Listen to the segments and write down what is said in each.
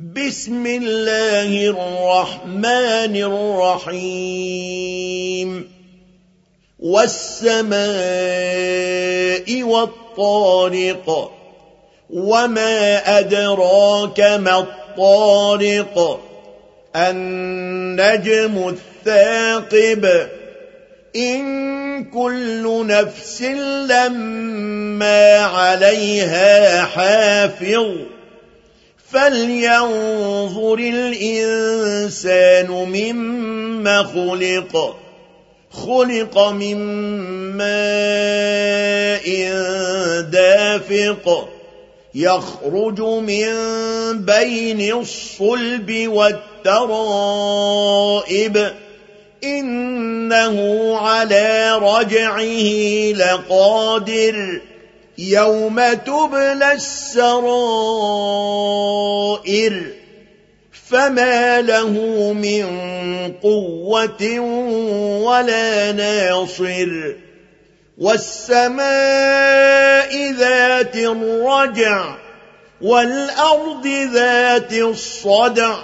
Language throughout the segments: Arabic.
بسم الله الرحمن الرحيم والسماء والطارق وما أدراك ما الطارق النجم الثاقب إن كل نفس لما عليها حافظ فلينظر الإنسان مما خلق من ماء دافق يخرج من بين الصلب والترائب إنه على رجعه لقادر يوم تبلى السرائر فما له من قوة ولا ناصر والسماء ذات الرجع والأرض ذات الصدع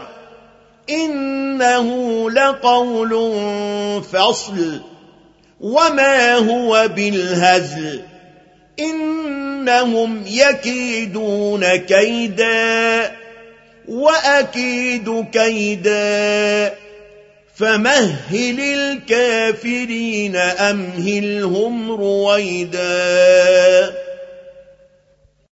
إنه لقول فصل وما هو بالهزل إنهم يكيدون كيدا وأكيد كيدا فمهل الكافرين أمهلهم رويدا